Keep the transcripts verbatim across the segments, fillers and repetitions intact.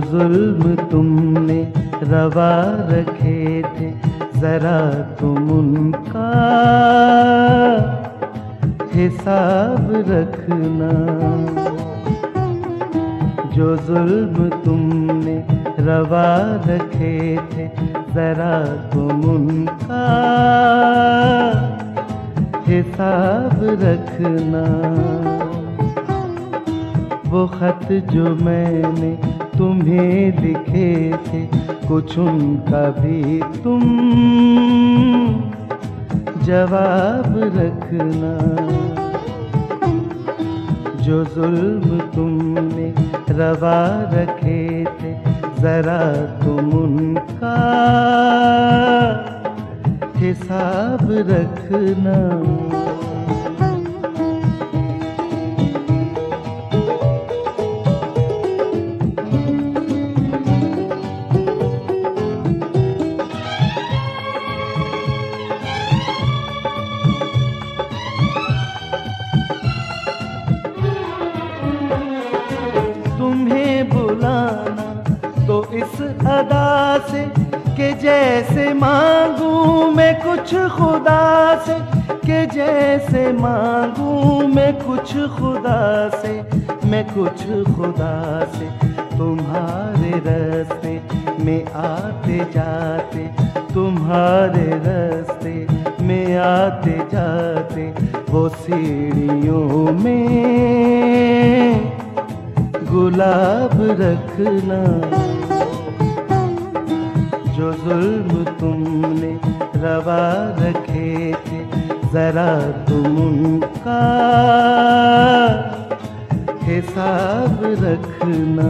जुल्म तुमने रवा रखे थे जरा तुम उनका हिसाब रखना। जो जुल्म तुमने रवा रखे थे जरा तुम उनका हिसाब रखना। वो खत जो मैंने तुम्हें लिखे थे कुछ उनका भी तुम जवाब रखना। जो जुल्म तुमने रवा रखे थे जरा तुम उनका हिसाब रखना। तुम्हें बुलाना तो इस अदा से कि जैसे मांगू मैं कुछ खुदा से, कि जैसे मांगू मैं कुछ खुदा से, मैं कुछ खुदा से। तुम्हारे रास्ते में आते जाते, तुम्हारे रास्ते में आते जाते वो सीढ़ियों में गुलाब रखना। जो जुल्म तुमने रवा रखे थे जरा तुम उनका हिसाब रखना।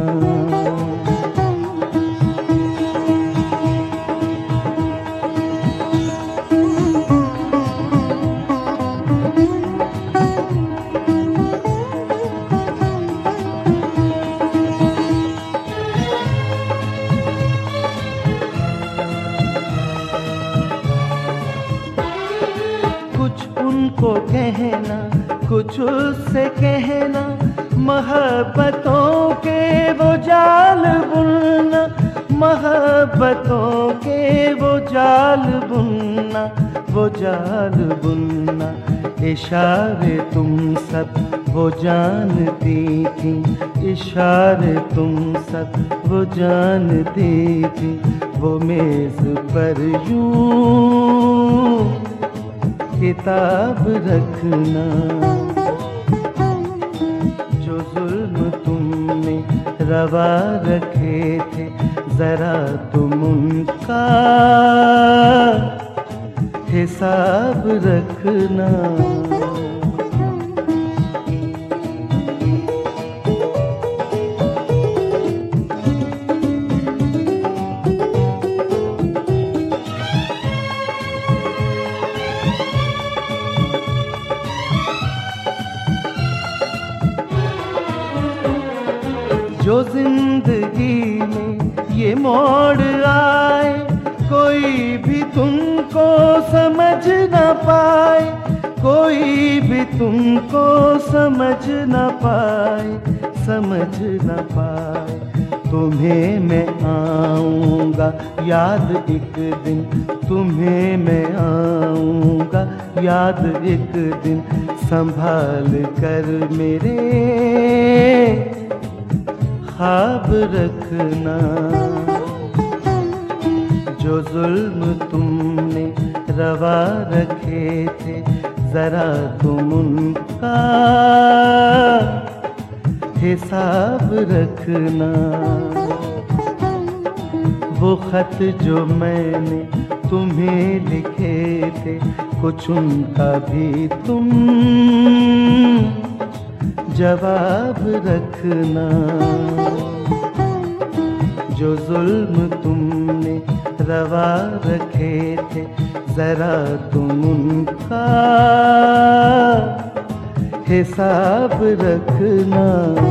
कुछ उनको कहना कुछ उससे कहना, मोहब्बतों के वो जाल बुनना, मोहब्बतों के वो जाल बुनना, वो जाल बुनना। इशारे तुम सब वो जानती थी, इशारे तुम सब वो जानती थी। वो मेज पर यूं किताब रखना। जो जुल्म तुमने रवा रखे थे जरा तुम उनका हिसाब रखना। जो जिंदगी में ये मोड़ आए कोई भी तुमको समझ न पाए, कोई भी तुमको समझ न पाए, समझ न पाए। तुम्हें मैं आऊँगा याद एक दिन, तुम्हें मैं आऊँगा याद एक दिन। संभाल कर मेरे ख्वाब रखना। जो जुल्म तुमने रवा रखे थे जरा तुम उनका हिसाब रखना। वो खत जो मैंने तुम्हें लिखे थे कुछ उनका भी तुम जवाब रखना। जो जुल्म तुमने रवा रखे थे जरा तुम उनका हिसाब रखना।